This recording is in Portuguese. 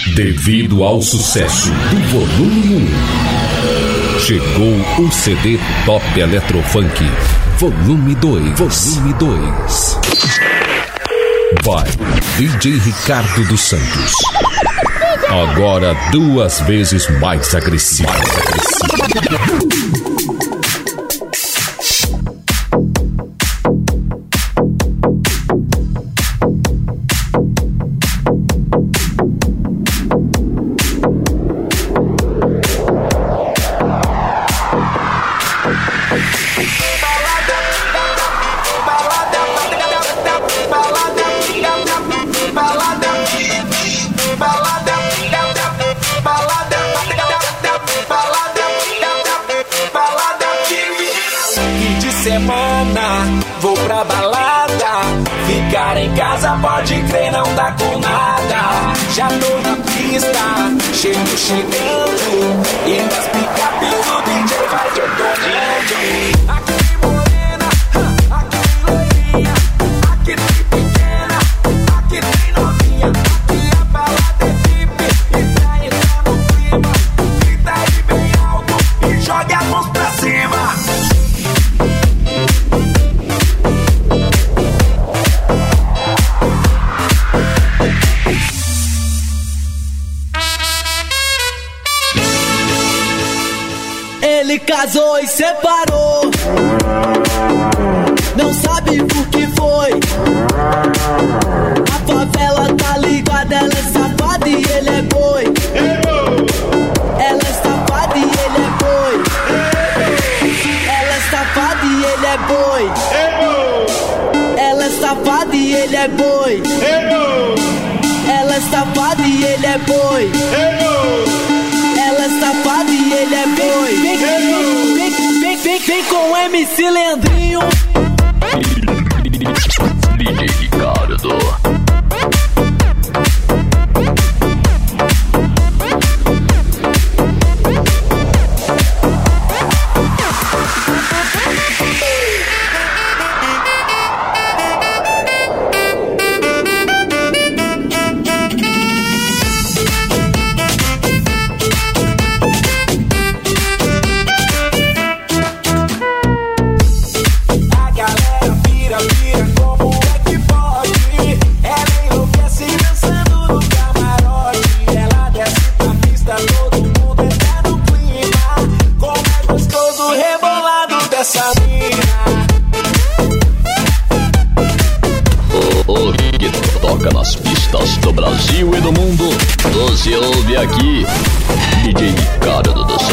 Devido ao sucesso do volume 1, chegou o CD Top Eletrofunk volume 2. Vai, DJ Ricardo dos Santos. Agora 2 vezes mais agressivo. Semana, vou pra balada. Ficar em casa pode crer, não dá com nada. Já tô na pista, chegando. E nas picapes o DJ vai jogando. Aqui morena, aqui loirinha. Aqui tem pequena, aqui tem novinha. Aqui a balada é VIP. E pra entrar no clima, grita aí bem alto e joga a mão pra cima. Ele casou e separou, não sabe por que foi. A favela tá ligada, ela é safada e ele é boi. Ela é safada e ele é boi. Ela é safada e ele é boi. Ela é safada e ele é boi. Ela é safada e ele é boi. Ela é safada e ele é boi. Vem com o MC Leandrinho. DJ Ricardo. O que toca nas pistas do Brasil e do mundo, você ouve aqui, DJ Ricardo dos Santos.